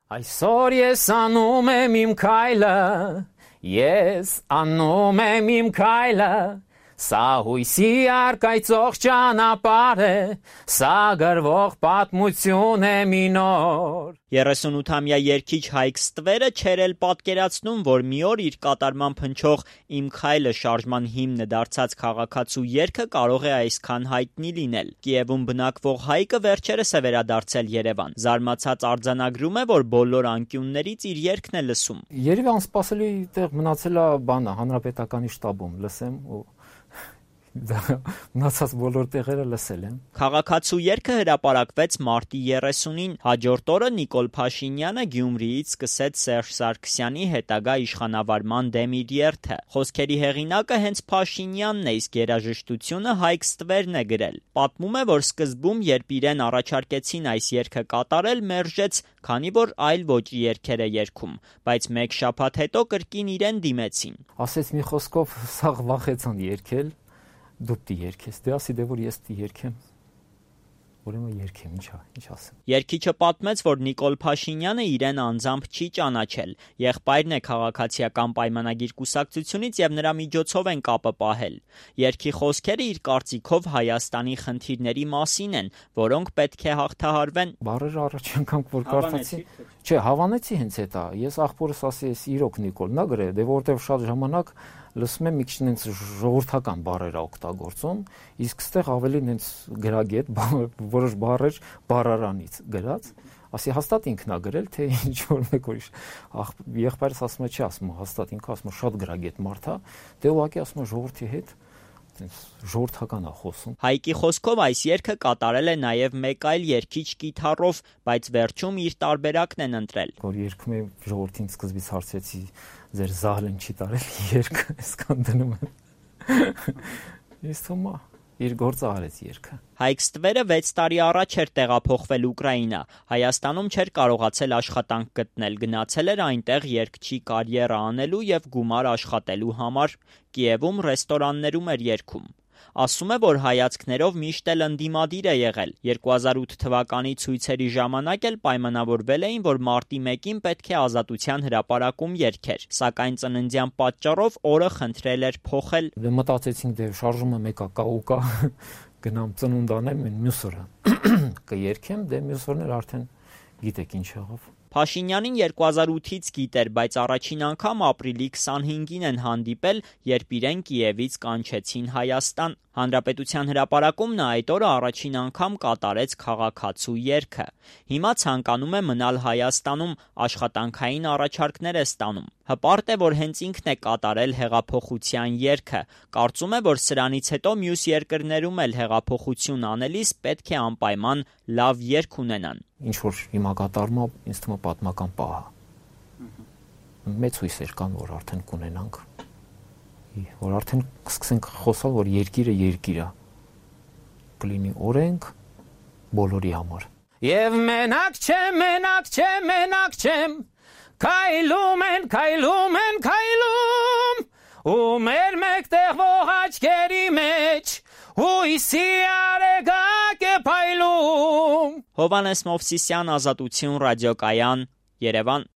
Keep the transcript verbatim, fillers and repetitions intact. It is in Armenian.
Այսօր ես անում եմ իմ քայլը, ես անում եմ իմ քայլը, սա հույսի արկայծող ճանապարհ է, սա գրվող պատմություն է մի նոր։ երեսունութամյա երգիչ Հայկ Ստվերը չէր էլ պատկերացնում, որ մի օր իր կատարմամբ հնչող «Իմ քայլը» շարժման հիմնը դարձած քաղաքացու երգը կարող է այսքան հայտնի լինել։ Կիևում բնակվող Հայկը վերջերս է վերադարձել Երևան։ Զարմացած արձանագրում է, որ բոլոր անկյուններից իր երգն է լսում։ Երևի անսպասելի տեղ մնացել է բանը Հանրապետականի շտաբում լսեմ ու մնացած բոլոր տեղերը լսել եմ։ Քաղաքացու երգը հրապարակվեց մարտի երեսունին։ Հաջորդ օրը Նիկոլ Փաշինյանը Գյումրիից սկսեց Սերժ Սարգսյանի հետագա իշխանավարման դեմ իր երթը։ Խոսքերի հեղինակը հենց Փաշինյանն է, իսկ երաժշտությունը Հայկ Ստվերն է գրել։ Պատմում է, որ սկզբում, երբ իրեն առաջարկեցին այս երգը կատարել, մերժեց, քանի որ այլ ոճի երգեր է երգում, բայց մեկ շաբաթ հետո կրկին իրեն դիմեցին։ Ասեց մի խոսքով սաղ վախեցան երգել, դու պիտի երգես, դե ասի դե որ ես պիտի երգեմ, ուրեմն երգեմ, ինչա, ինչ ասեմ։ Երգիչը պատմեց, որ Նիկոլ Փաշինյանը իրեն անձամբ չի ճանաչել, եղբայրն է քաղաքացիական պայմանագիր կուսակցությունից եւ նրա միջոցով են կապը պահել։ Երգի խոսքերը իր կարծիքով Հայաստանի խնդիրների մասին են, որոնք պետք է հաղթահարվեն։ Բառերը առաջ անգամ որ կարդացի, չէ, հավանեցի հենց հետա։ Ես աղբորս ասի, ես իրոք Նիկոլ, նա գրե, դե որտեվ շատ ժամանակ լսում եմ մի քիչ նենց ժողովրդական բառեր օգտագործում, իսկ ստեղ ավելի նենց գրագետ, որոշ բառեր բառարանից գրած, ասի հաստատ ինքն է գրել, թե ինչ որ մեկ ուրիշ եղբայրս ասում է, չի ասում, հաստատ ինքը ասում է շատ գրագետ մարդ է, դե ուղղակի ասում է ժողովրդի հետ ժողովրդական է խոսում։ Հայկի խոսքով այս երգը կատարել է նաև մեկ այլ երգիչ կիթառով, բայց վերջում իր տարբերակն են ընտրել։ Որ երգում եմ ժողովրդին սկզբից հարցեցի, ձեր զահլեն չի տարել երգ, այսքան դնում եմ։ Ես թվում է իր գործը արեց երգը։ Հայկ Ստվերը վեց տարի առաջ էր տեղափոխվել Ուկրաինա։ Հայաստանում չէր կարողացել աշխատանք գտնել, գնացել էր այնտեղ երգչի կարիերա անելու եւ գումար աշխատելու համար։ Կիևում ռեստորաններում էր երգում։ Ասում է, որ հայացքներով միշտ էլ ընդդիմադիր է եղել։ երկու հազար ութ թվականի ցույցերի ժամանակ էլ պայմանավորվել էին, որ մարտի մեկին պետք է Ազատության հրապարակում երգեր, սակայն ծննդյան պատճառով օրը խնդրել էր փոխել։ Դե մտածեցինք, դե շարժումը մեկա կա ու կա, գնամ ծնունդ անեմ, մյուս օրը կերգեմ, դե մյուս օրն էլ արդեն գիտեք ինչ եղավ։ Փաշինյանին երկու հազար ութից գիտեր, բայց առաջին անգամ ապրիլի քսանհինգին են հանդիպել, երբ իրեն Կիևից կանչեցին Հայաստան։ Հանրապետության հրապարակում նա այդ օրը առաջին անգամ կատարեց քաղաքացու երգը։ Հիմա ցանկանում է մնալ Հայաստանում, աշխատանքային առաջարկներ է ստանում։ Հպարտ է, որ հենց ինքն է կատարել հեղափոխության երգը։ Կարծում է, որ սրանից հետո մյուս երկրներում էլ հեղափոխություն անելիս պետք է անպայման լավ երգ ունենան։ Ինչ որ հիմա կատարում է, ինձ թվում է պատմական պահ է։ Մեծ հույսեր կան, որ արդեն կունենանք, որ արդեն սկսենք խոսալ, որ երկիրը երկիր է, կլինի օրենք բոլորի համար։ Եվ մենակ չեմ, մենակ չեմ, մենակ չեմ, քայլում են, քայլում են, քայլում, ու մեր մեկտեղվող աչքերի մեջ հույսի արեգակ է փայլում։ Հովհաննես Մովսիսյան, Ազատություն, ռադիոկայան, Երևան։